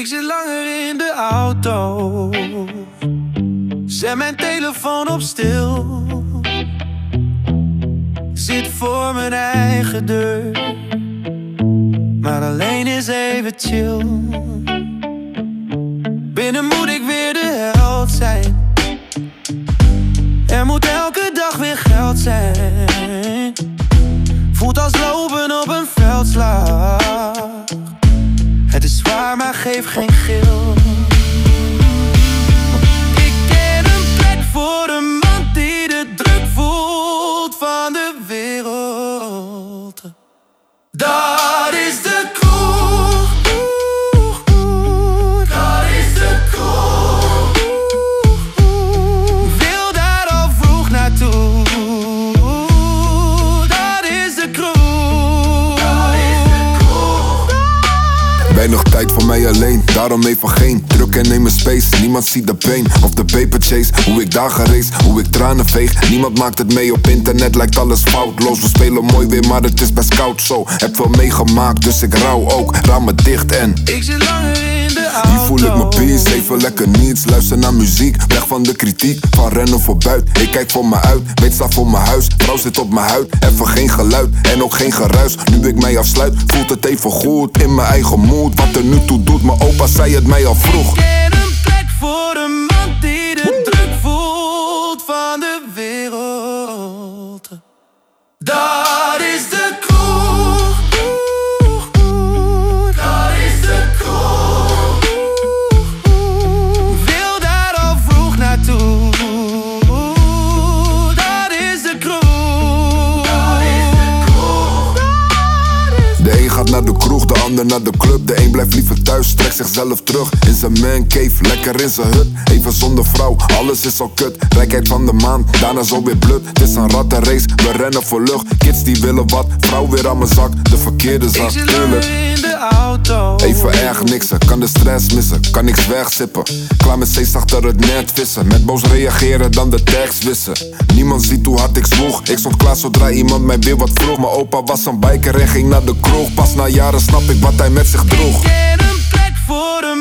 Ik zit langer in de auto. Zet mijn telefoon op stil. Zit voor mijn eigen deur. Maar alleen is even chill. Binnen moet ik weer de held zijn. Er moet elke dag weer geld zijn. Voelt als lopen op een veldslag. Het is zwaar, maar geef geen gil. Ik ken een plek voor een man die de druk voelt van de wereld. Dat is de kroeg. Dat is de kroeg. Wil daar al vroeg naartoe. Dat is de kroeg. Weinig tijd voor mij alleen, daarom even geen druk en neem mijn space. Niemand ziet de pain of de paper chase. Hoe ik dagen race, hoe ik tranen veeg. Niemand maakt het mee op internet, lijkt alles foutloos. We spelen mooi weer, maar het is best koud zo. Heb veel meegemaakt, dus ik rouw ook. Ramen dicht en ik zit langer in de auto. hier voel ik mijn peace, even lekker niets. Luister naar muziek, weg van de kritiek. Van rennen voor buiten, ik kijk voor me uit. Weet sta voor mijn huis, vrouw zit op mijn huid. Even geen geluid en ook geen geruis. Nu ik mij afsluit, voelt het even goed in mijn eigen mood. Wat er nu toe doet, mijn opa zei het mij al vroeg. Ik ken een plek voor een man die de druk voelt van de wereld. Dat is de kroeg. Dat is de kroeg. Wil daar al vroeg naartoe. Dat is de kroeg. Dat is de kroeg. De een gaat naar de kroeg, de ander naar de club. De een blijft liever thuis, trekt zichzelf terug in zijn mancave, lekker in zijn hut. Even zonder vrouw, alles is al kut. Rijkheid van de maan, daarna zo weer blut. Het is een rattenrace, we rennen voor lucht. Kids die willen wat, vrouw weer aan mijn zak. De verkeerde zak, tuurlijk. In de auto. Even erg niksen, kan de stress missen. Kan niks wegzippen, klaar met steeds achter het net vissen. Met boos reageren, dan de tekst wissen. Niemand ziet hoe hard ik zwoeg. Ik stond klaar zodra iemand mij weer wat vroeg. Mijn opa was een biker en ging naar de kroeg. Pas na jaren snap ik wat hij met zich droeg. Ik ken een plek voor een